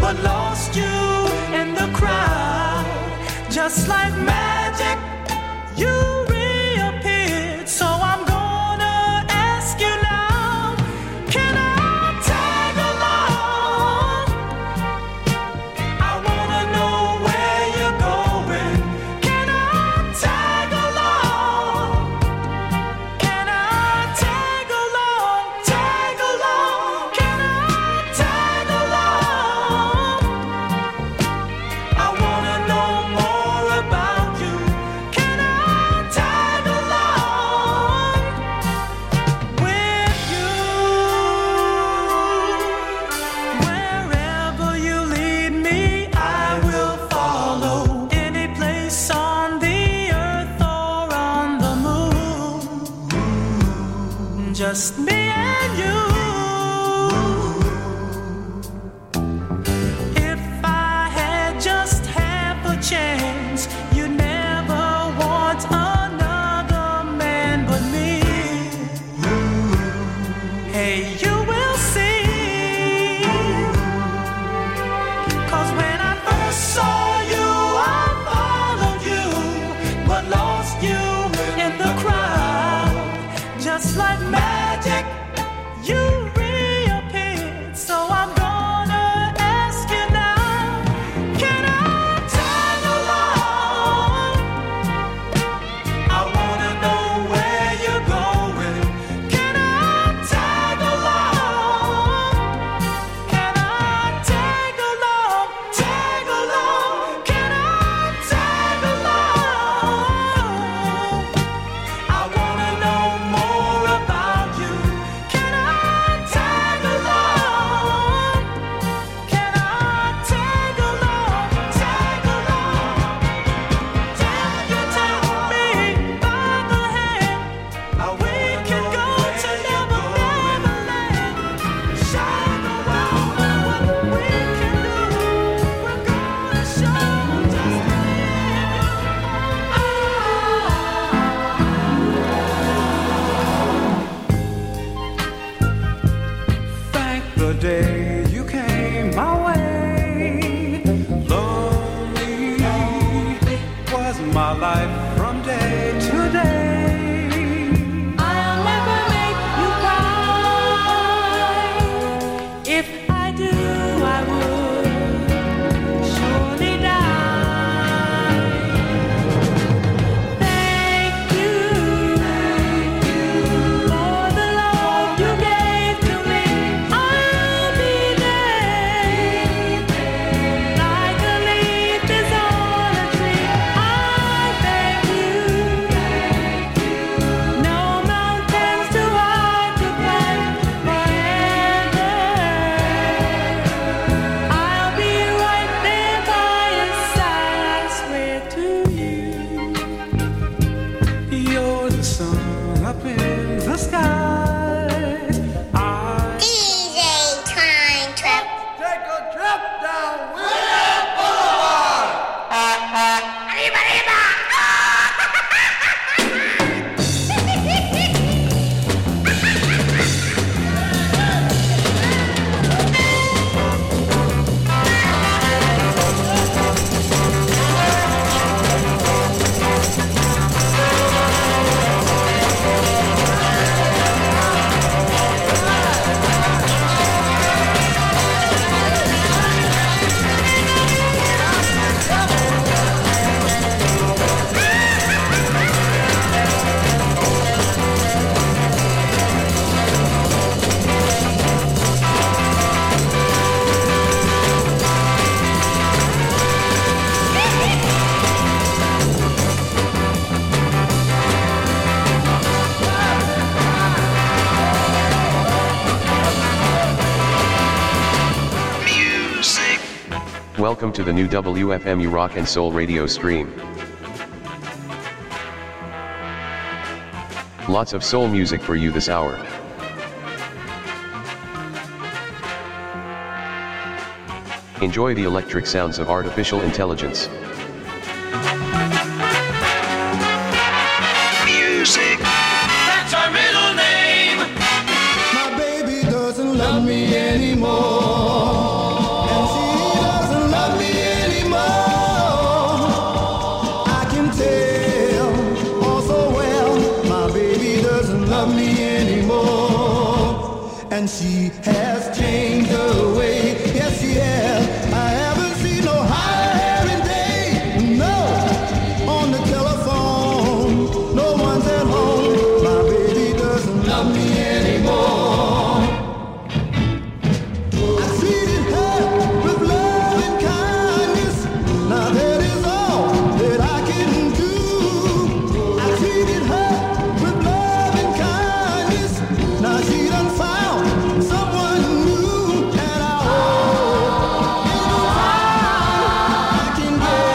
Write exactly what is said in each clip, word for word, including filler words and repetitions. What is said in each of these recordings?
but lost you in the crowd. Just like magic, you reappeared. So I'm gonna ask you now, can I tag along? I wanna know where you're going. Can I tag along? Can I tag along? Tag along? Can I tag along? I wanna know more about you. Can I tag along with you? Wherever you lead me, I will follow. Any place on the earth or on the moon. Just me and you. If I had just half a chance, you'd never want another man but me. Hey, you will see. 'Cause when I first saw you, I followed you, but lost you in the crowd. Just like magic, you reappeared. So I'm gonna ask you now, can I tag along? I wanna know where you're going. Can I tag along? Can I tag along? Tag along? Can I tag along? I wanna know more about you. Can I tag along? Can I tag along? Tag along? Tag you, tag me by the hand. We can go to Never Never Land. Shine around what we can do. We're gonna show just thank the day you came my way. Lonely was my life from day to day. I'll never make you cry. If I do, I would surely die. Thank you for the love you gave to me. I'll be there like a leaf is on a tree. I thank you. No mountains too hard to climb forever. I'll be right there by your side, I swear to you. You're the sun up in the skies. I D J Time Trip. take a trip down William Boulevard. Arriba, arriba. Welcome to the new W F M U Rock and Soul radio stream. Lots of soul music for you this hour. Enjoy the electric sounds of artificial intelligence. Music. That's our middle name. My baby doesn't love me anymore. And she and she has changed her way. Yes, she has. I haven't seen no hiring day. No, on the telephone, no one's at home. My baby doesn't love me anymore. I treated her with love and kindness. Now that is all that I can do. I treated her with love and kindness. Now she done found someone new, and I hope I can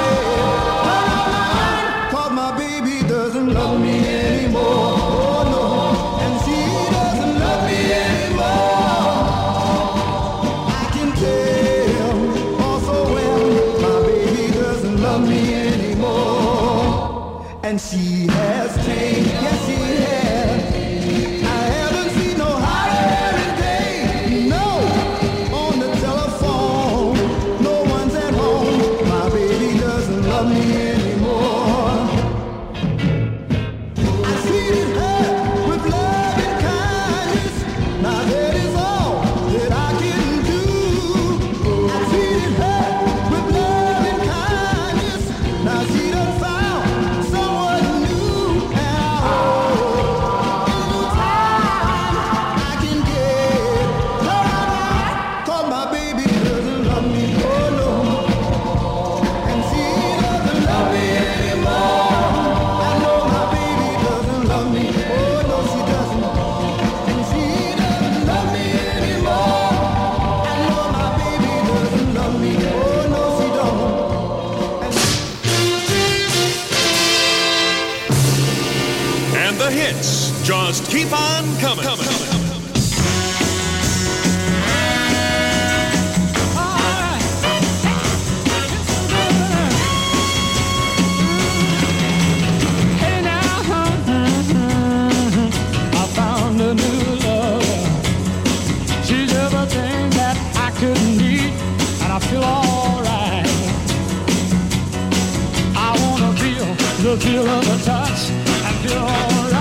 get. Cause my baby doesn't love me anymore. Oh no, and she doesn't love me anymore. I can tell also when my baby doesn't love me anymore. And she has changed, yes she has. I haven't seen no hiring day. No, on the telephone, no one's at home. My baby doesn't love me anymore. I treated her with love and kindness. Now that is all that I can do. I treated her with love and kindness. Now she done found someone new, and I hope I can get. Cause my baby doesn't love me, oh no, and she doesn't love me anymore. I know my baby doesn't love me, oh no she doesn't, and she doesn't love me anymore. I know my baby doesn't love me, oh no she don't. And the hits just keep on coming. Hey now, I found a new lover. She's everything that I could need, and I feel alright. I wanna feel the feel of the touch and feel alright.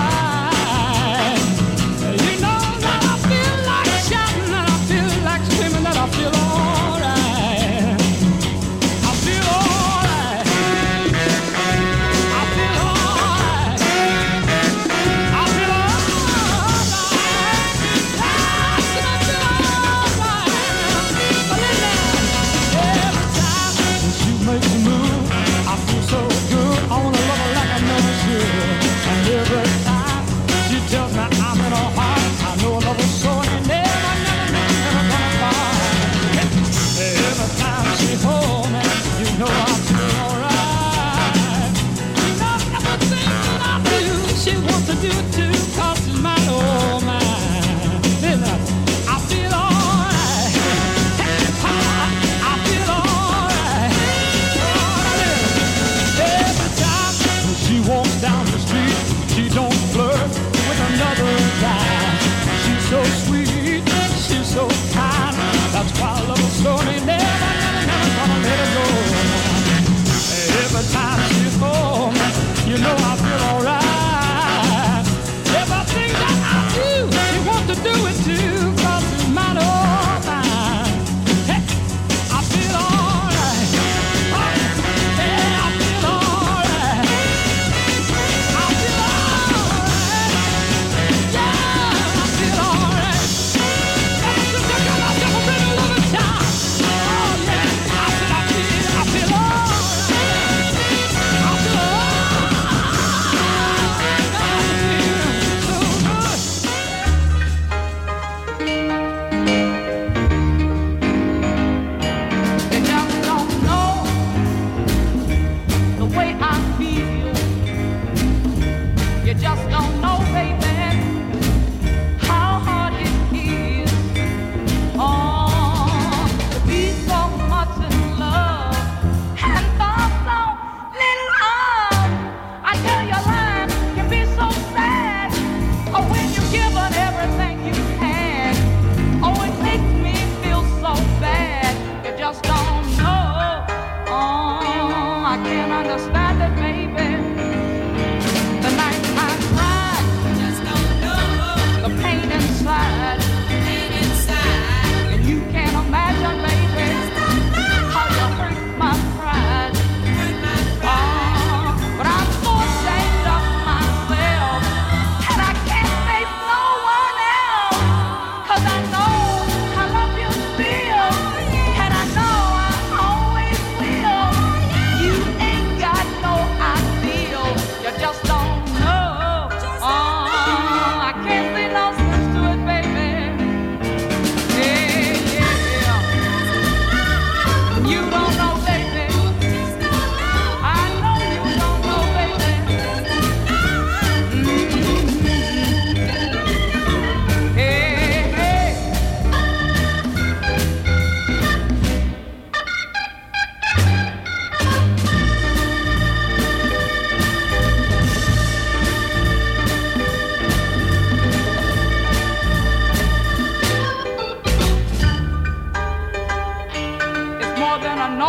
You know that I feel like shouting, and I feel like screaming, that I feel alright. I feel alright. I feel alright. I feel alright. Yes, I feel alright. But listen, every time she makes a move, I feel so good. I wanna love her like I never should. And every time she tells me I'm in her heart, I know love is so and never, never, never, never gonna find. Every time she holds me, you know I feel alright. You know everything that I do, she wants to do too, 'cause she's mine, oh mine. Listen, I feel alright. I feel alright. Every time she walks down the street, she don't flirt with another guy. She's so sweet, she's so kind. That's why I love her so, and ain't never, never, never gonna let her go. Every time she holds me, you know I feel alright. Everything that I do, she wants to do it too, 'cause it's mine, oh mine. Hey, I feel alright. Oh, yeah, I feel alright. I feel alright. Yeah, I feel alright. Ever since I got myself a little loving time. Oh yeah, I said I feel, I feel alright. I feel Just don't know the pain inside.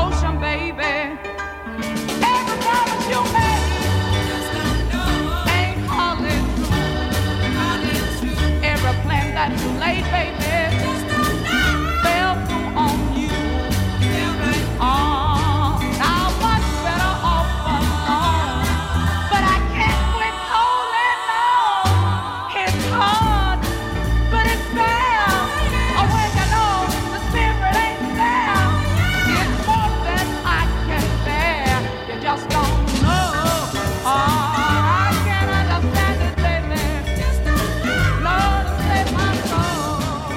ocean, baby. Every promise you made ain't hardly true. Every plan that you laid, baby, fell through on you. Oh, now much better off alone. But I can't quit holding on. It's hard, but it's there. Oh, when you know the spirit ain't there, it's more than I can bear. You just don't know. Oh, I can't understand it, baby. Lord, save my soul.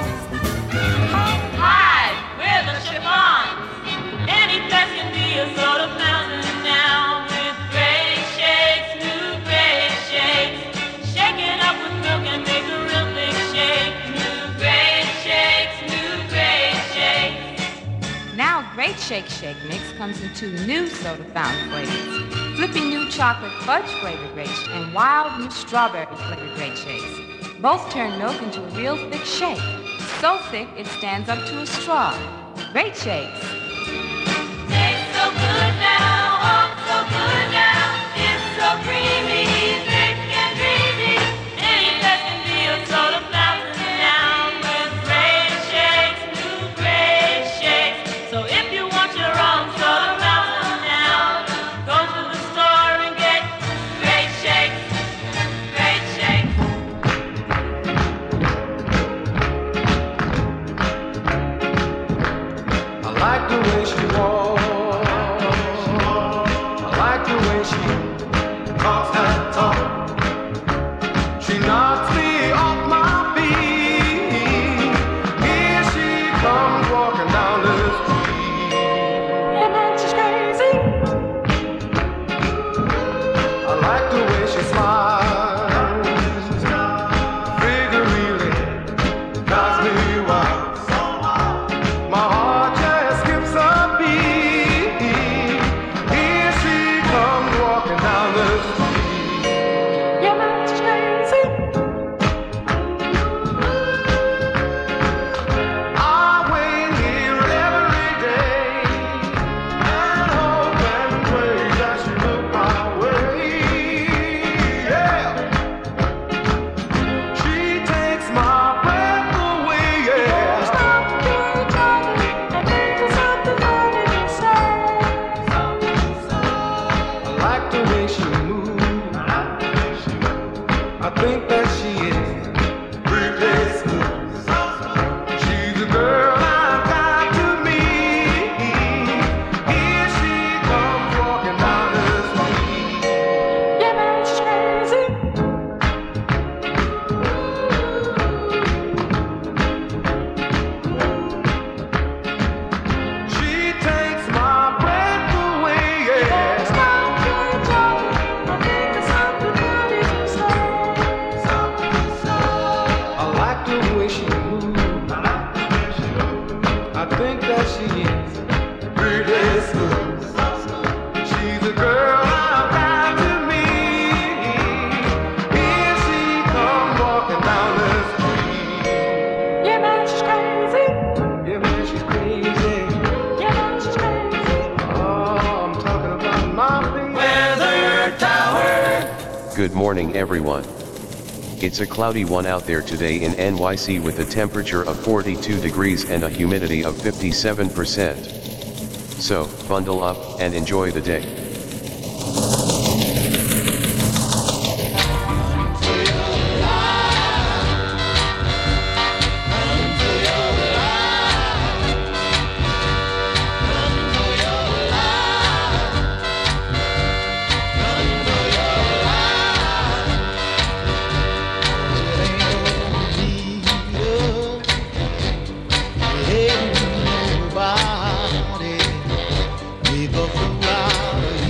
Hide with a chiffon. Any place can be a sort of mountain now with great shakes, new great shakes. Shake it up with milk and make a real big shake. New great shakes, new great shakes. Now Great Shake Shake Mix comes in two new soda fountain flavors. Flippy new chocolate fudge flavored Great Shake and wild new strawberry flavored Great Shakes. Both turn milk into a real thick shake. So thick it stands up to a straw. Great Shakes. Tastes so good now, oh so good now. It's so creamy, thick and dreamy. Any place can be a soda fountain now with great shakes, new great shakes. So if you want your own soda fountain now, go to the store and get great shakes, great shakes. I like the way she walks. I like the way she talks that talk. She knocks me off my feet. Here she comes walking down the street. I like the way she smiles. Figure really drives me wild. My heart just skips a beat. Here she comes walking down the street. I wait here every day and hope and pray that she look my way. Yeah, she takes my breath away. Yeah. I like the way she moves. I think that she is pretty smooth. She's a girl I've got to meet. Here she comes walking down the street. She takes my breath away. Yeah. I like the way she moves. I think that she is pretty smooth. She's a girl I've got to meet. Here she comes walking down the street. Yeah, man, she's crazy. Oh, I'm talking about my baby. Good morning everyone. It's a cloudy one out there today in N Y C with a temperature of forty-two degrees and a humidity of fifty-seven percent. So, bundle up and enjoy the day. Nobody, we go for ride.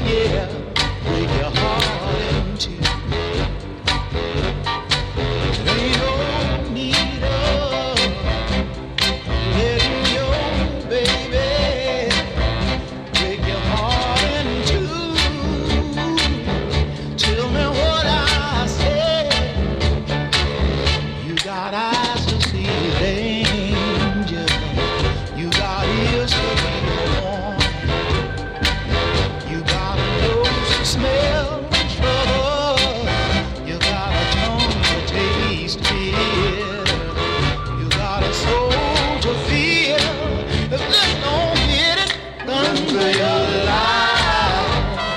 yeah, break your heart in two. There ain't no need of letting your baby break your heart in two. Tell me what I said. You got eyes to see danger. You got ears to hear warning. You got a nose to smell trouble. You got a tongue to taste fear. You got a soul to feel. If this don't hit it, under your life.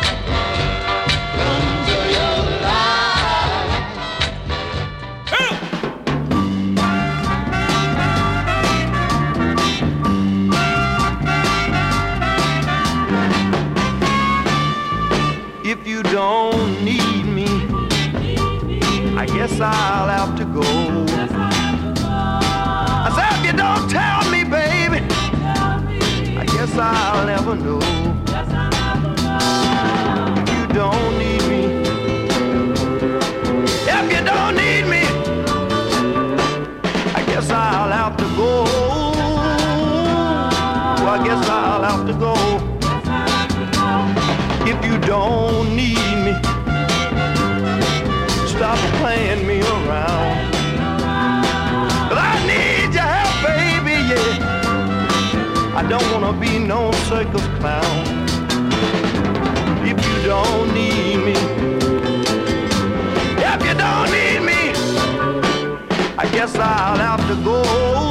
Under your life. If you don't need me, I guess I'll have to go. I said if you don't tell me, baby, I guess I'll never know. If you don't need me, if you don't need me, I guess I'll have to go. I guess I'll have to go. If you don't need me, stop playing me around. 'Cause I need your help, baby, yeah. I don't wanna be no circus clown. If you don't need me, if you don't need me, I guess I'll have to go.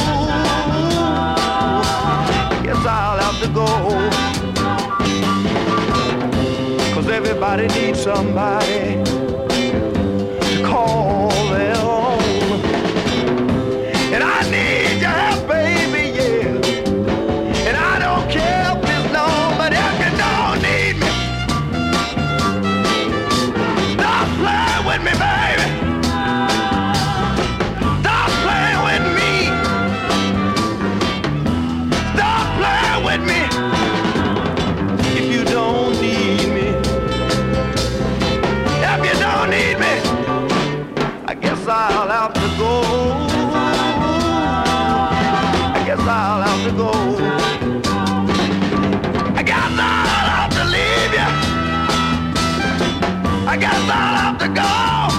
I guess I'll have to go. 'Cause everybody needs somebody to call their own. And I need your help, baby, yeah. And I don't care if it's long, but if you don't need me, stop playing with me, baby. Stop playing with me. Stop playing with me. If you don't need me, if you don't need me, I guess I'll have to go. I guess I'll have to go. I guess I'll have to leave you. I guess I'll have to go.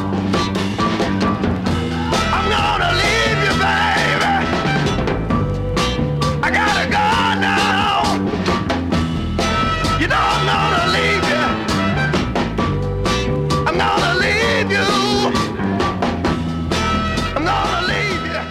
I'm gonna leave you, baby. I gotta go now. You know I'm gonna leave you. I'm gonna leave you. I'm gonna leave you.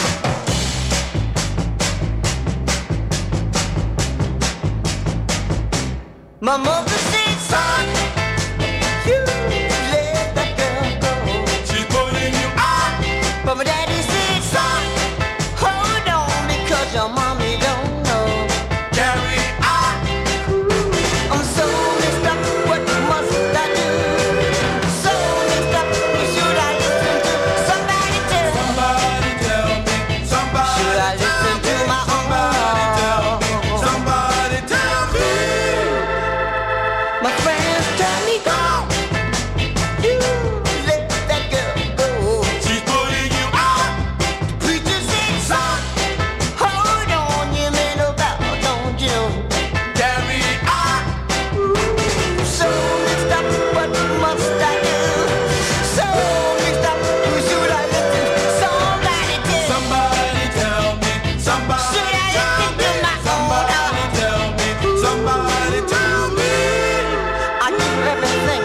My mother said, son, you let that girl go. She's pulling you Ah, but my daddy said, son, hold on because your mommy don't know. carry Ah, I'm so messed up, what must I do? So messed up, who should I listen to? Somebody tell me. Somebody tell me. Somebody Should I listen to my own? Somebody tell me. Somebody tell me. My friends tell me go. You let that girl go. She's pulling you out. Preacher said, son, hold on, you man about, don't you know? Carry Ah, so mixed up, what must I do? So mixed up, who should I listen to? Somebody tell me. Somebody tell me. Somebody Should I tell listen me. to my Somebody own? tell me. Somebody tell me. I do everything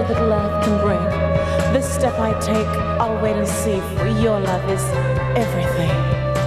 pleasure that love can bring. This step I take, I'll wait and see, for your love is everything.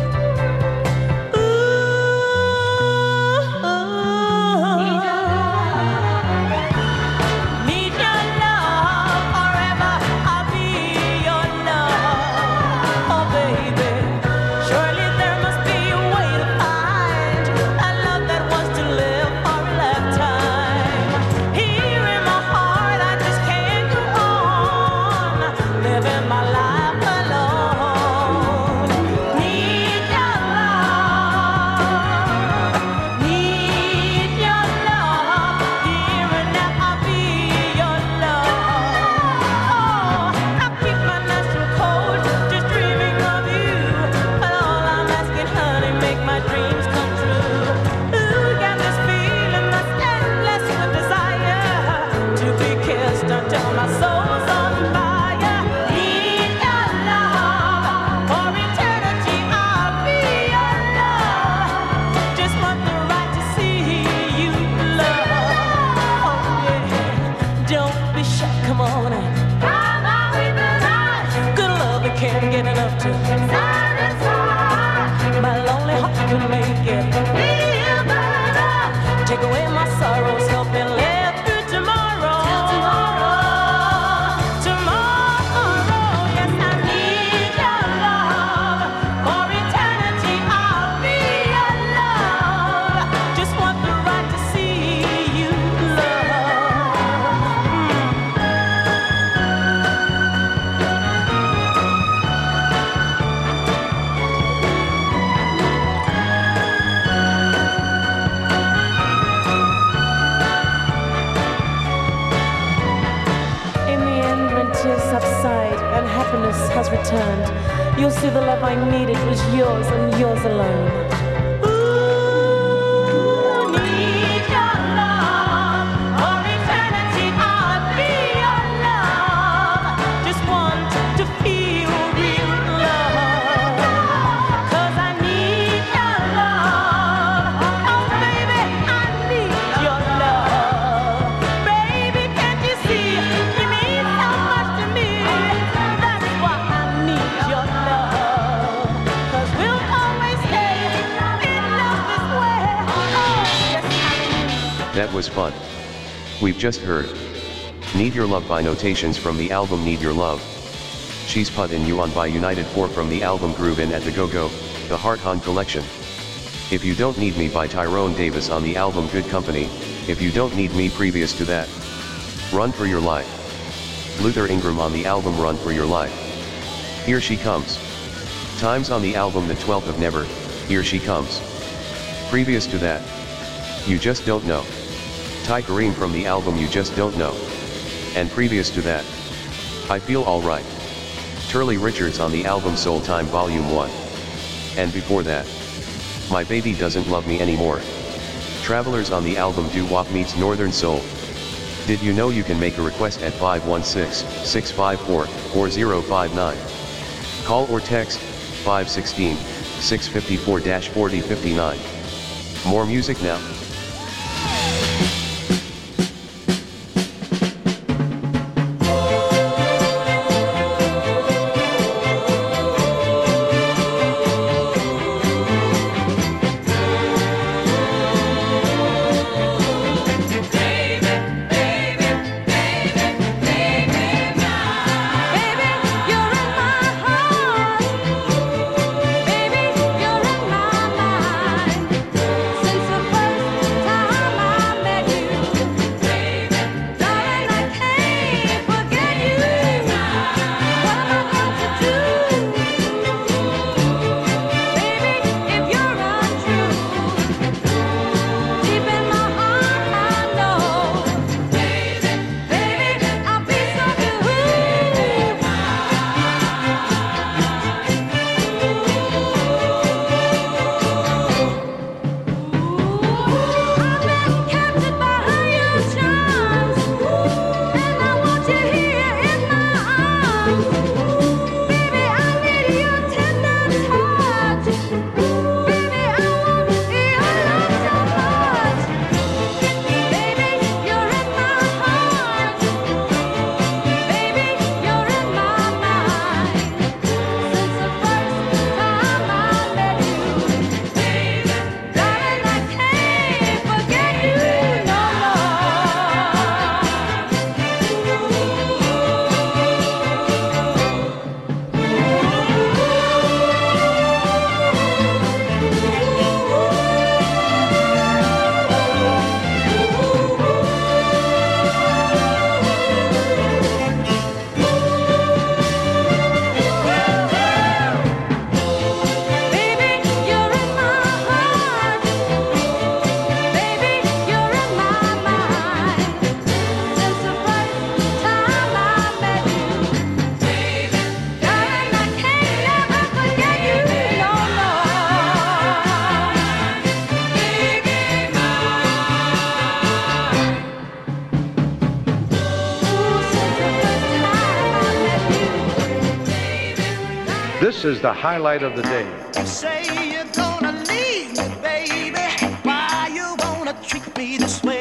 Has returned. You'll see the love I needed was yours and yours alone. Ooh, need your love for eternity. I'll be your love. Just want to feel real love. 'Cause I need your love. Oh, baby, I need your love. Baby, can't you see? You mean so much to me. That was fun. We've just heard Need Your Love by Notations from the album Need Your Love. She's Puttin' You On by United four from the album Groovin' at the Go-Go, the Heart Hon collection. If You Don't Need Me by Tyrone Davis on the album Good Company, If You Don't Need Me previous to that. Run For Your Life. Luther Ingram on the album Run For Your Life. Here She Comes. Times on the album The twelfth of Never, Here She Comes. Previous to that. You Just Don't Know. Ty Kareem from the album You Just Don't Know. And previous to that. I Feel Alright. Turley Richards on the album Soul Time Volume one. And before that. My Baby Doesn't Love Me Anymore. Travelers on the album Doo Wop Meets Northern Soul. Did you know you can make a request at five one six, six five four, four zero five nine? Call or text five one six, six five four, four zero five nine. More music now. Since the first This is the highlight of the day. You say you're gonna leave me, baby. Why you wanna treat me this way?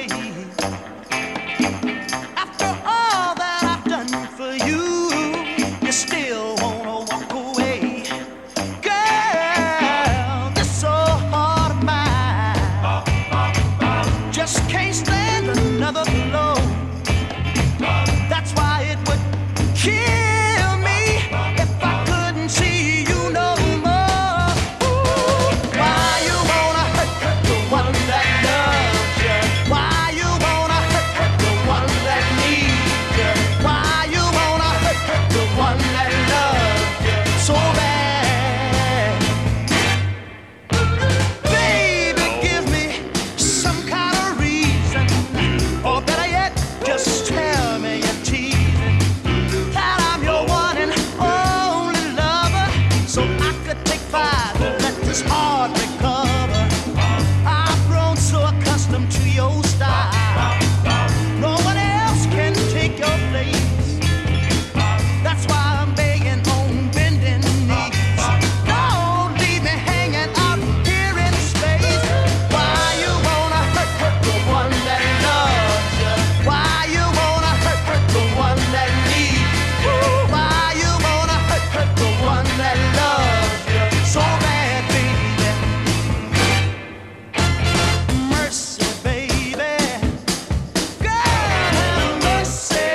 After all that I've done for you, you still wanna walk away. Girl, this old heart of mine just can't stand another blow. That's why it would kill me if I couldn't see you no more. Ooh, why you wanna hurt the one that loves you? Why you wanna hurt the one that needs you? Why you wanna hurt the one that loves you so bad? Baby, give me some kind of reason, or better yet, just tell me you're teasing, that I'm your one and only lover, so I could take five and let this heart recover. I've grown so accustomed to your style, no one else can take your place. That's why I'm begging on bending knees. Don't leave me hanging out here in space. Why you wanna hurt the one that loves you? Why you wanna hurt the one that needs you? Why you wanna hurt the one that loves you so bad, baby? Mercy, baby. God have mercy.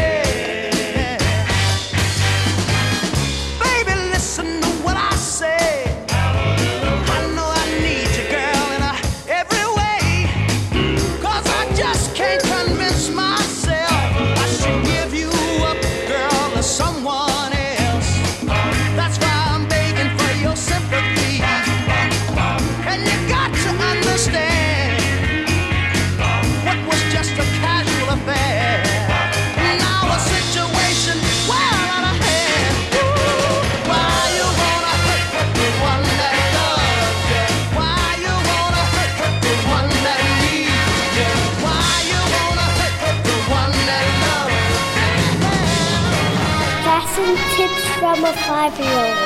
Baby, listen to what I say. I know I need you, girl, in a every way. 'Cause I just can't convince myself I should give you up, girl, to someone else. That's why I'm begging for your sympathy. And you got to understand, what was just a casual affair, now a situation well out of hand. Ooh, why you wanna hurt the one that loves you? Why you wanna hurt the one that needs you? Why you wanna hurt the one that loves you? Fashion tips from a five-year-old.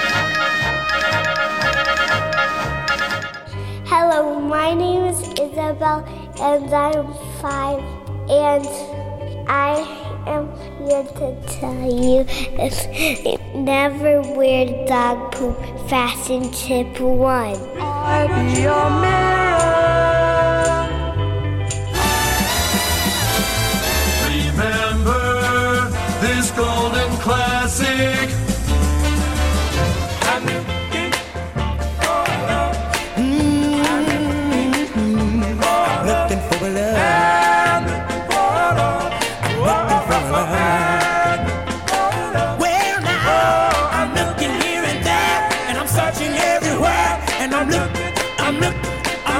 Hello, my name is Isabel, and I'm five, and I am here to tell you never wear dog poop. Fashion tip one. I be your mirror. Remember this golden classic. I'm looking for love. Looking for love. I'm looking for love. Looking for love. Well now, I'm looking here and there, and I'm searching everywhere, and I'm looking, I'm looking, I'm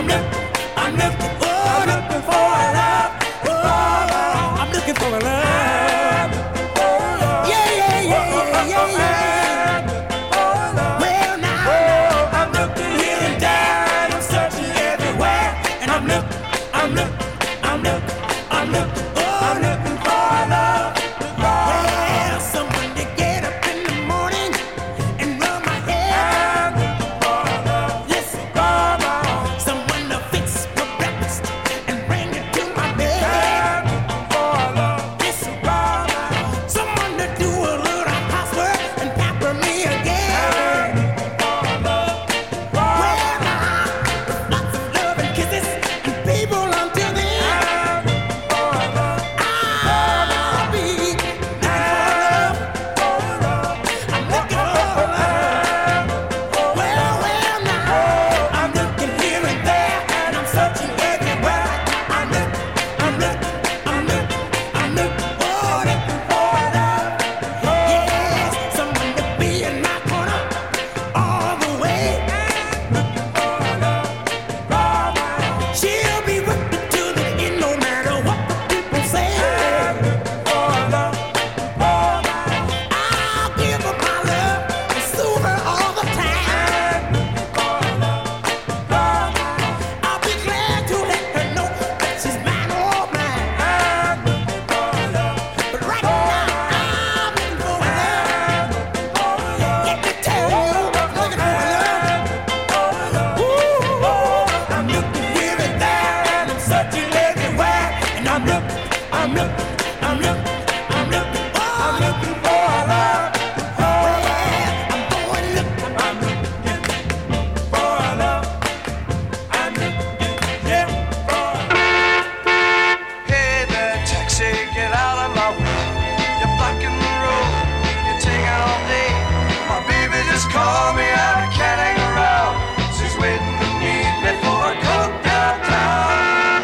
call me out, I can't hang around. She's waiting to meet me for a coke downtown.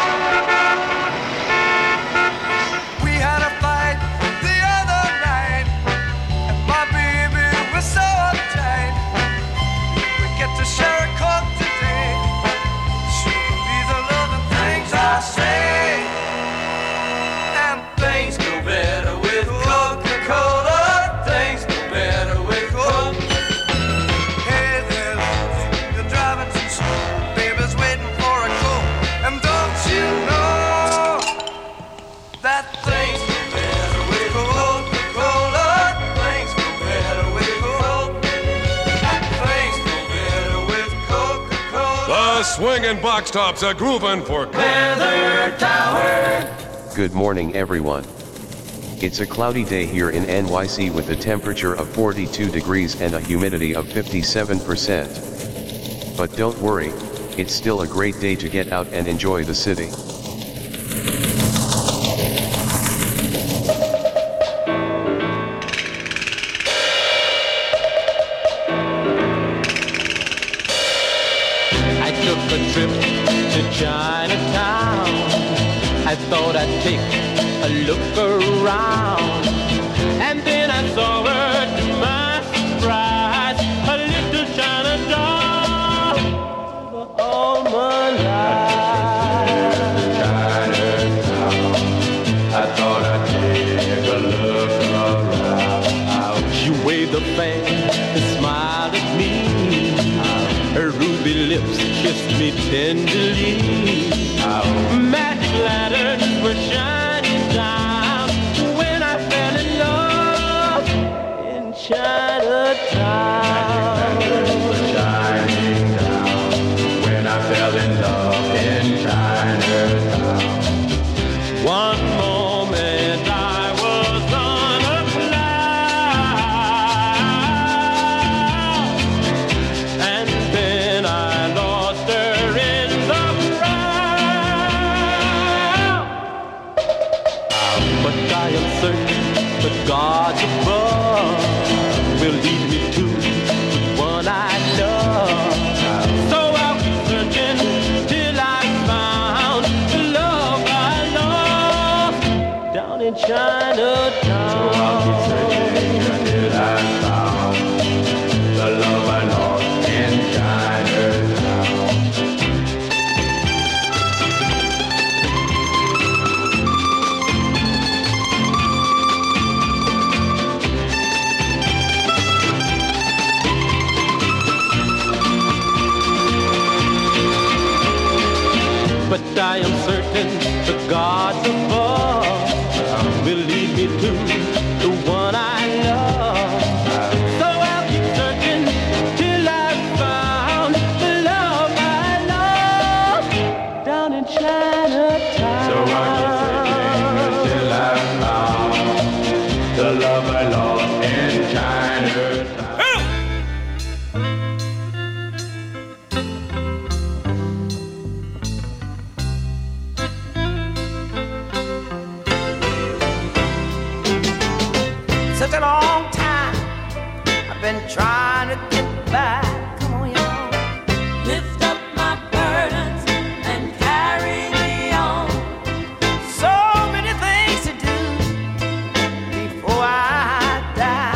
We had a fight the other night, and my baby was so uptight. We get to share a coke today. She'll believe the loving things I say, and things go better with Coca-Cola. Things go better with Coke. Hey there, love, you're driving too slow. Baby's waiting for a Coke, and don't you know that things go better with Coca-Cola? Things go better with Coke. Things go better with Coca-Cola. The swinging box tops are grooving for Weather Tower. Good morning everyone. It's a cloudy day here in N Y C with a temperature of forty-two degrees and a humidity of fifty-seven percent. But don't worry, it's still a great day to get out and enjoy the city. I took a trip to Chinatown. I thought I'd take a look around, and then I saw her to my surprise, a little China doll all my life. Chinatown, I thought I'd take a look around. She waved a fan and smiled at me. Her ruby lips kissed me tenderly. Magic lanterns were shining down when I fell in love in Chinatown. Magic lanterns were shining down when I fell in love in Chinatown. One moment I was on a cloud, and then I lost her in the crowd. But I am certain the gods above will lead me to the one I love. So I'll keep searching till I found the love I lost down in Chinatown. So I'll keep searching until I found the love I lost in Chinatown. But I am certain the gods above will lead me to the one I love. So I'll keep searching till I found the love I lost down in Chinatown. So I'll keep searching until I found the love I lost in Chinatown. Such a long time I've been trying to get back. Come on, y'all. Lift up my burdens and carry me on. So many things to do before I die.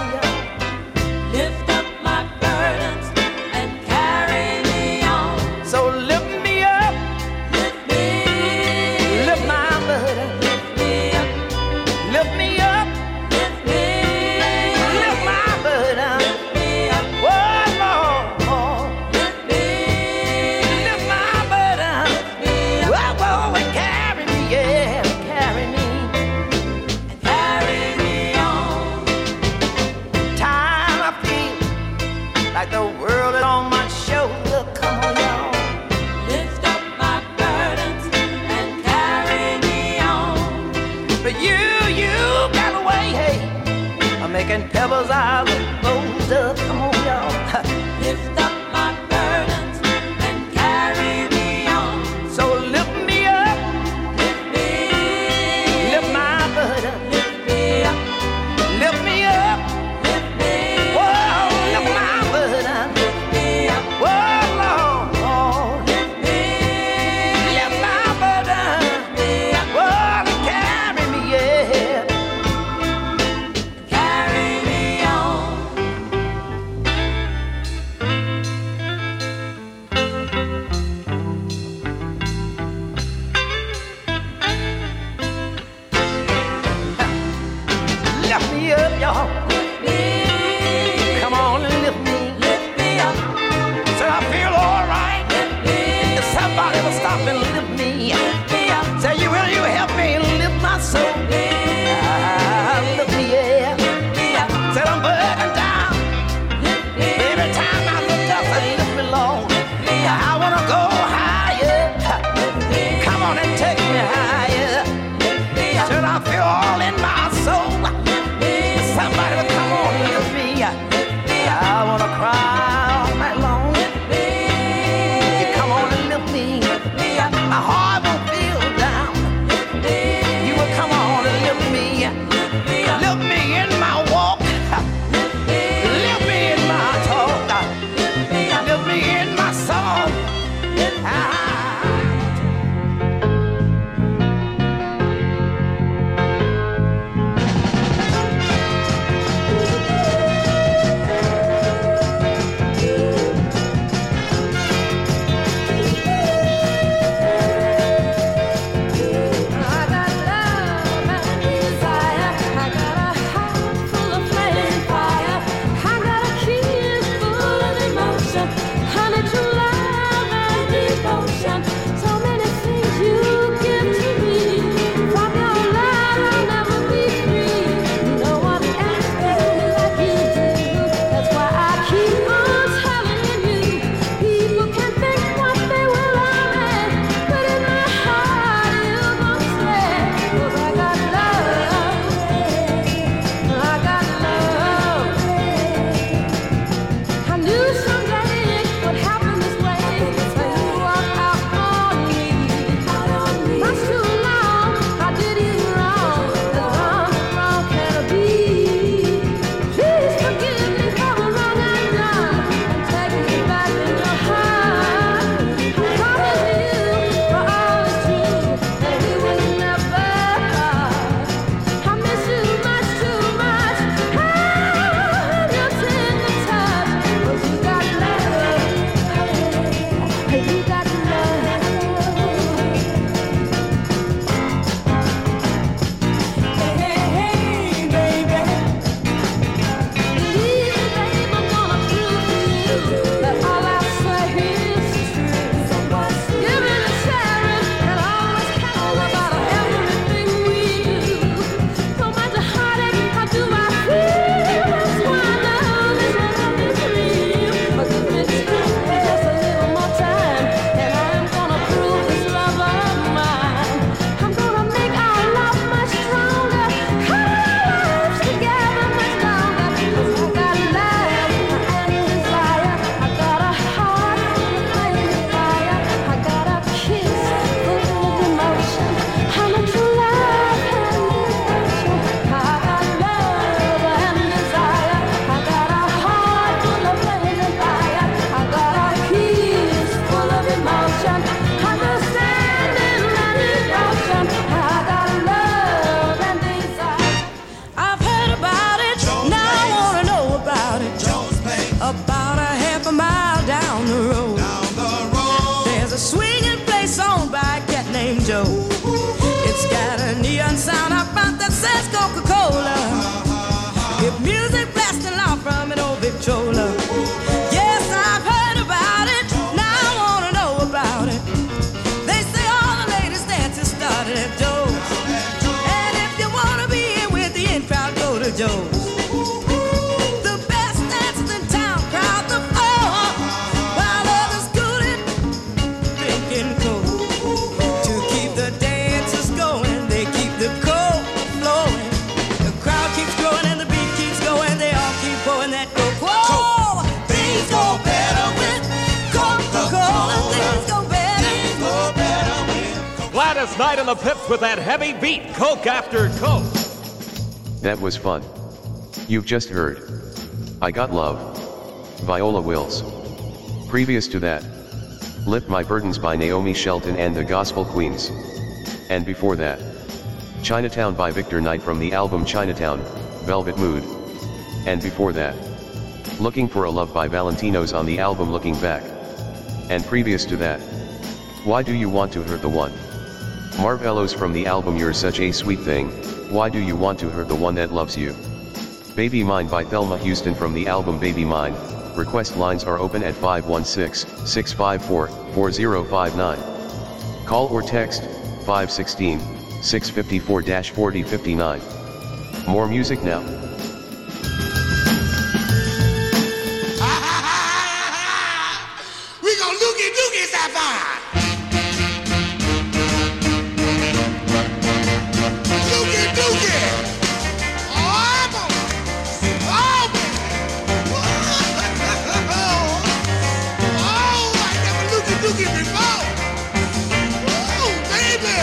Lift up my burdens and carry me on. So lift me up, lift me, lift my burden, lift me up, lift me up. Like the world is on my shoulder, come on, y'all. Lift up my burdens and carry me on. But you, you got away, hey, I'm making pebbles out of boulder, come on, y'all. Lift up my burdens and carry me on. So lift me up, lift me, lift my burden, lift me up, lift me up, lift me, whoa. last night in the Pips with that heavy beat, Coke after Coke. That was fun. You've just heard I Got Love, Viola Wills. Previous to that, Lift My Burdens by Naomi Shelton and the Gospel Queens. And before that, Chinatown by Victor Knight from the album Chinatown, Velvet Mood. And before that, Looking for a Love by Valentinos on the album Looking Back. And previous to that, Why Do You Want to Hurt the One? Marvellos from the album You're Such a Sweet Thing, Why Do You Want to Hurt the One That Loves You? Baby Mine by Thelma Houston from the album Baby Mine. Request lines are open at five one six, six five four, four zero five nine. Call or text five one six, six five four, four zero five nine. More music now. We gon' looky dookie sapphire. Looky dookie. Oh, boy. Oh, boy. Oh, I never looky dookie before. Oh, baby.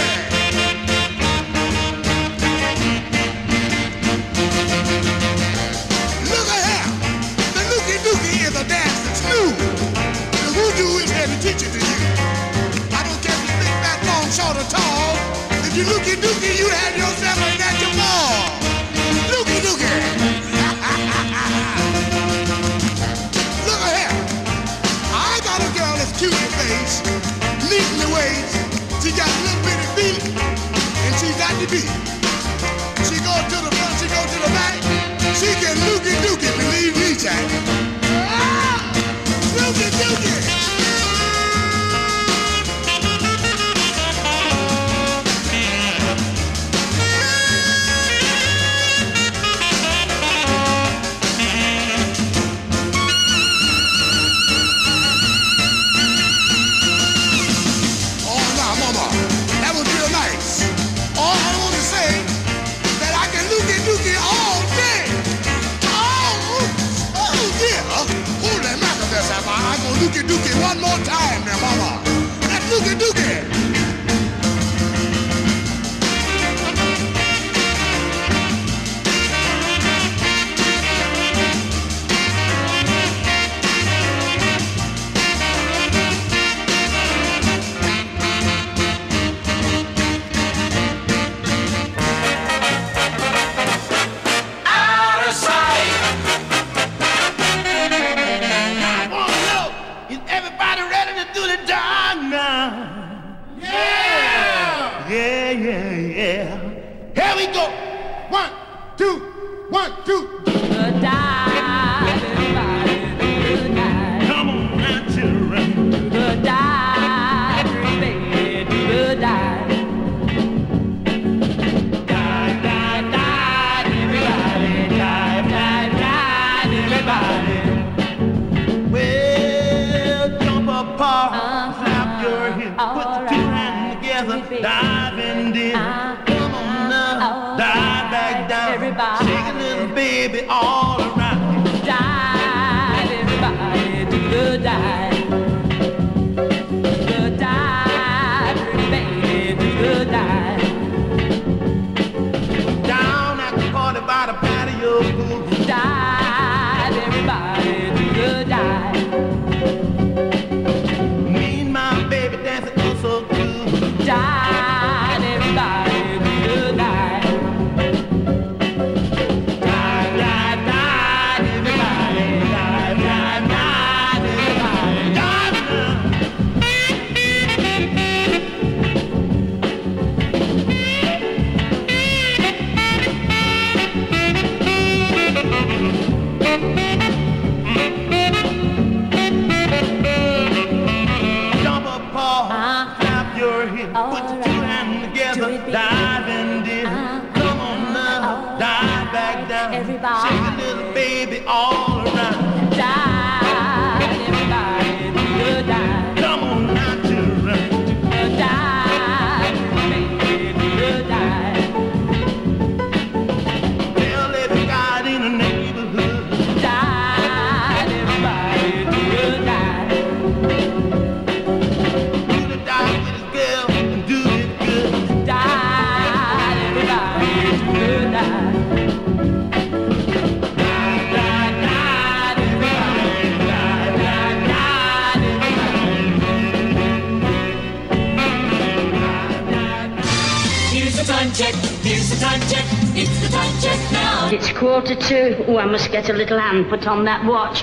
Look at here. The looky dookie is a dance that's new. Voodoo is here to teach it to you. I don't care if you big, fat, long, short, or tall. If you looky dookie, you had yourself a natural ball. Looky dookie. Look at here. I got a girl that's cute in the face, neat in the waist. She got a little bitty feet, and she got the beat. She go to the front, she go to the back. She can looky dookie, believe me, Jack. Ah! Looky dookie. Looky dookie one more time now, mama. That looky dookie. Out of sight. Everybody ready to do the dog now? Yeah! Yeah, yeah, yeah. Here we go. One, two, one, two. The dive, everybody, the dive. Come on now, children. The dive, baby, do the dive. Dive, dive, dive, everybody. Dive, dive, dive, everybody. Paw, slap your hips, put the two hands together, dive in deep. Come on now, dive back down, shake a little baby all around. Dive, everybody, do the dive. The dive, baby, do the dive. Down at the party by the patio pool. Dive, everybody, do the dive. Dive, everybody, do the dive. Dive, dive, dive, everybody. Dive, dive, dive, everybody. the time check. It's the time check now. It's quarter to. Oh, I must get a little hand put on that watch.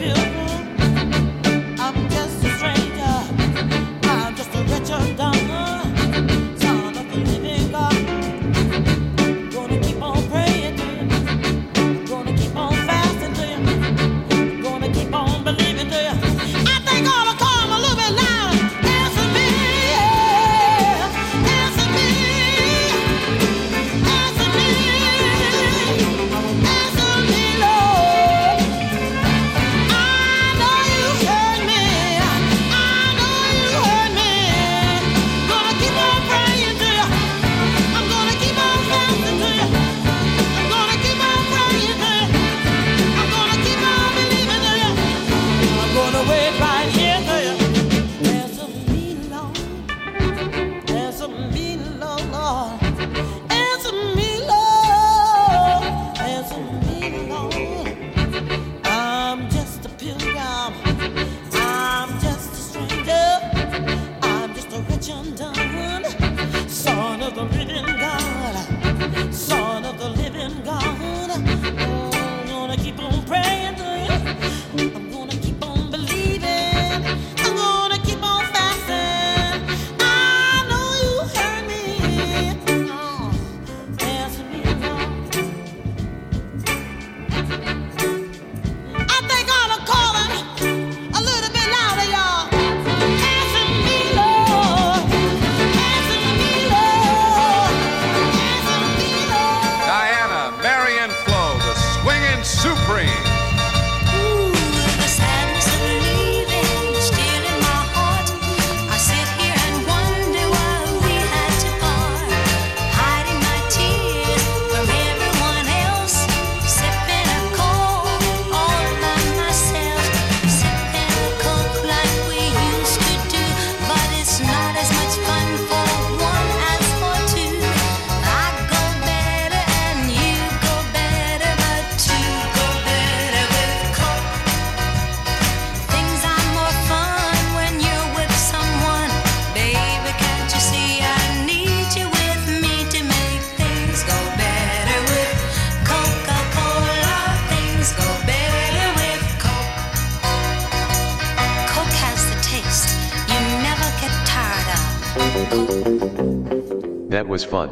That was fun.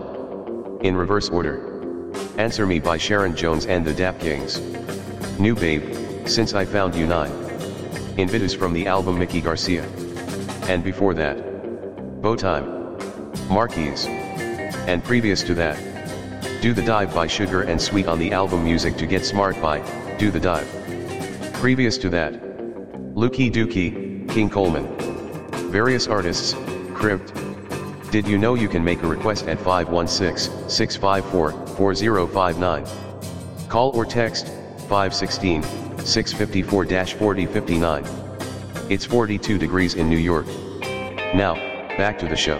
In reverse order. Answer Me by Sharon Jones and the Dap Kings. New Babe, Since I Found You nine. Invitus from the album Mickey Garcia. And before that, Bow Time. Marquise. And previous to that, Do the Dive by Sugar and Sweet on the album Music to Get Smart by Do the Dive. Previous to that, Lukey Dookie, King Coleman. Various artists, Crypt. Did you know you can make a request at five one six, six five four, four zero five nine? Call or text five one six, six five four, four zero five nine. It's forty-two degrees in New York. Now, back to the show.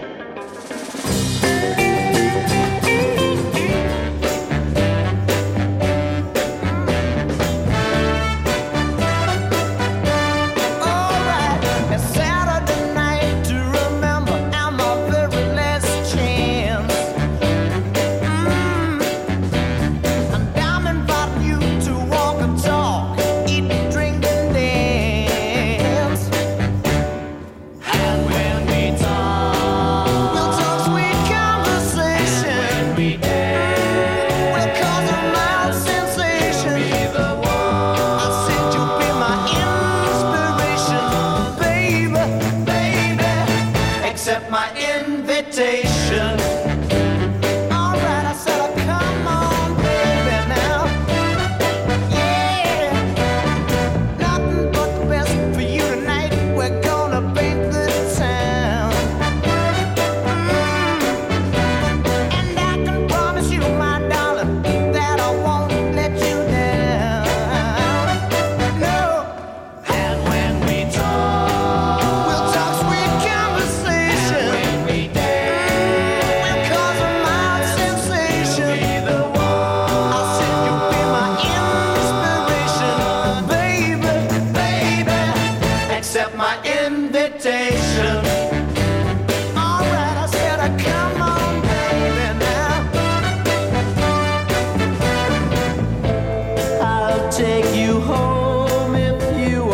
Take you home if you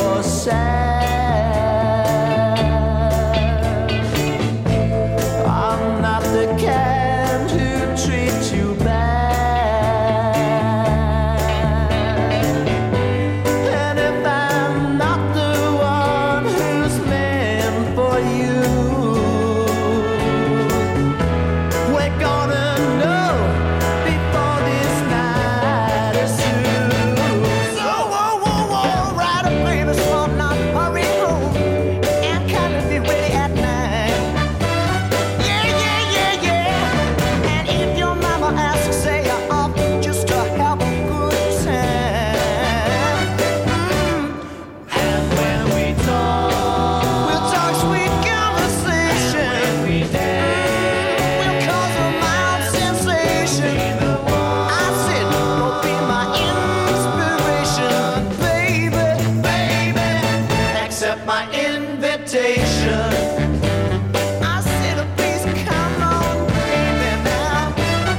accept my invitation. I said, please come on, baby, now.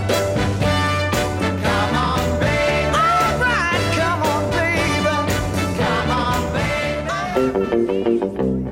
Come on, baby. All right, come on, baby. Come on, baby.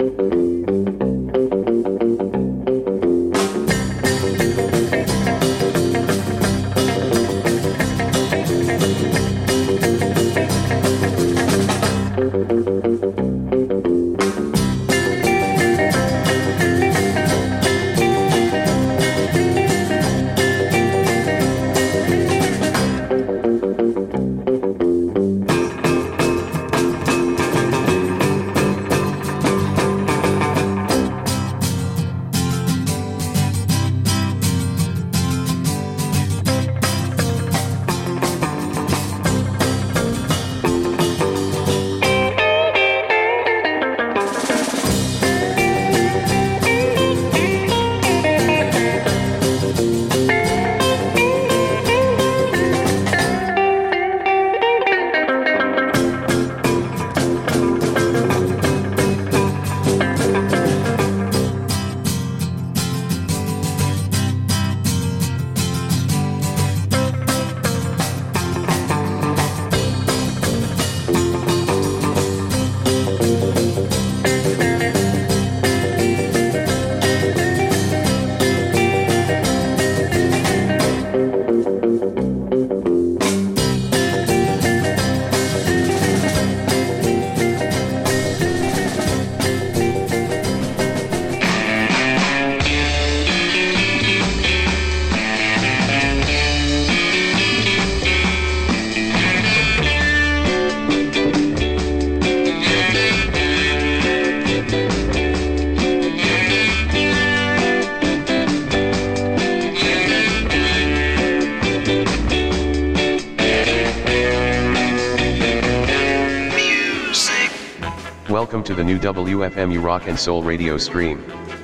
Welcome to the new W F M U Rock and Soul radio stream.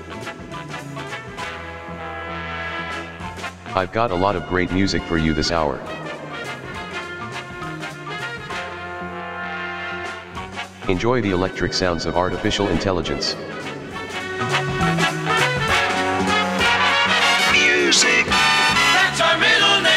I've got a lot of great music for you this hour. Enjoy the electric sounds of artificial intelligence. Music. That's our middle name.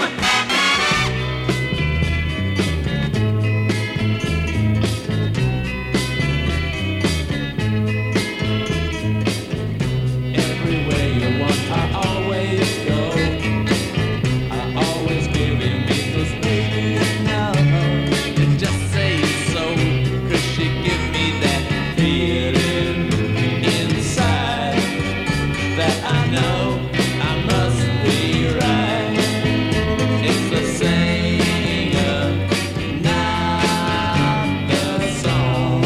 Everywhere you want, I always go. I always give in because baby you know you just say so. 'Cause she give me that feeling inside that I know I must be right. It's the singer, not the song.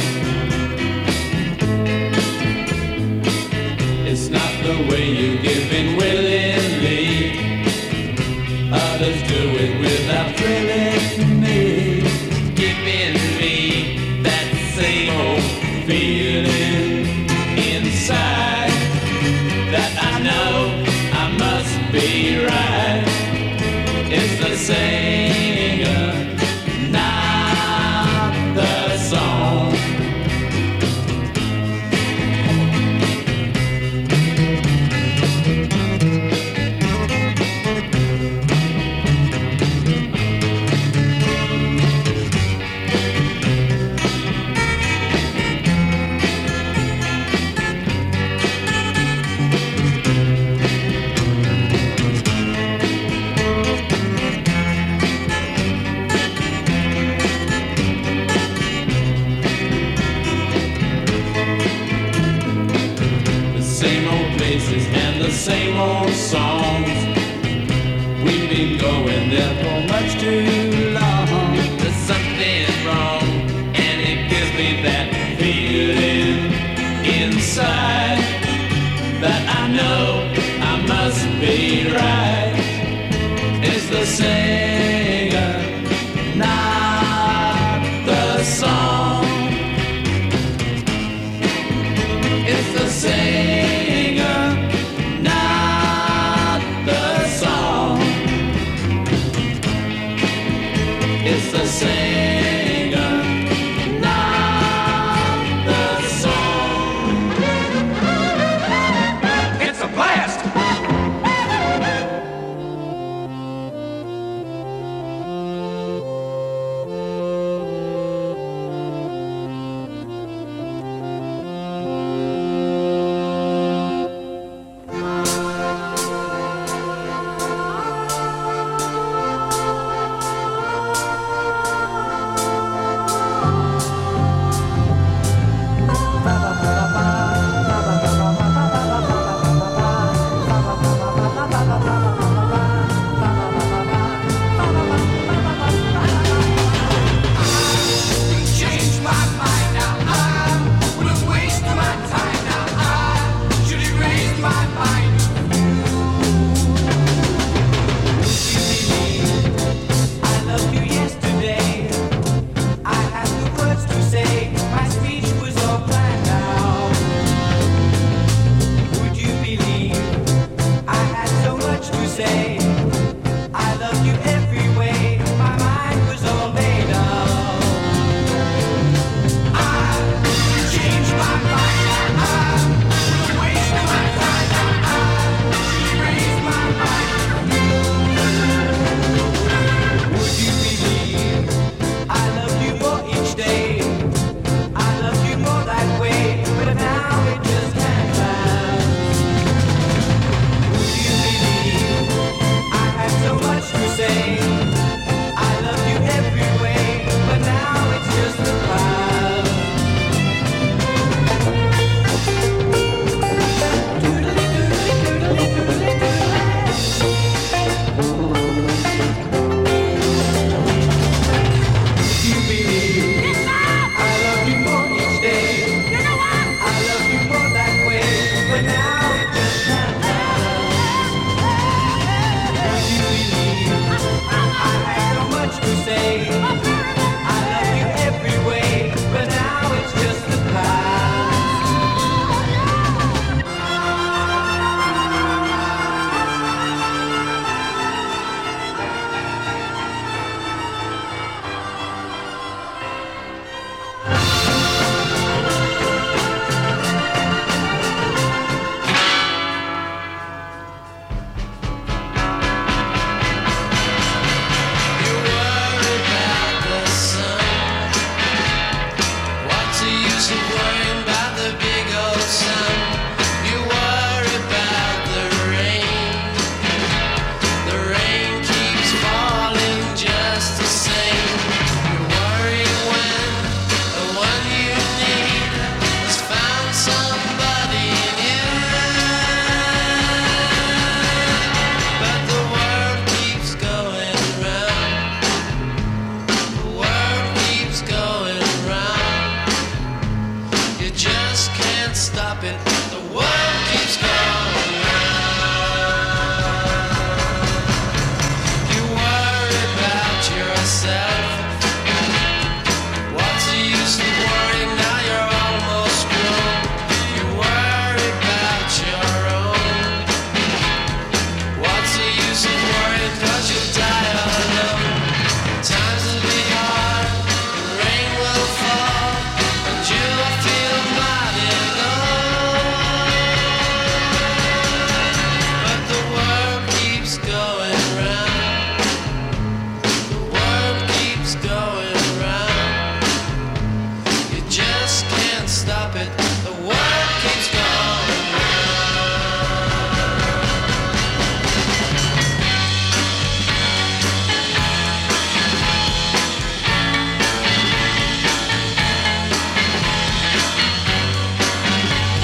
It's not the way you give in willingly. Others do it without thrilling me. Giving me that same old feeling inside that I know I must be right. It's the singer, not the song. The same old places and the same old songs. We've been going there for much too long. There's something wrong, and it gives me that feeling inside that I know I must be right. It's the singer, not the song. It's the singer, not the song. stop it. The world keeps going round. You worry about yourself. What's the use of worrying now you're almost grown? You worry about your own. What's the use of worrying 'cause you'll die alone? Times will be hard, the rain will fall, and you'll feel mighty alone. But the world keeps going round. The world keeps going round. You just can't stop it.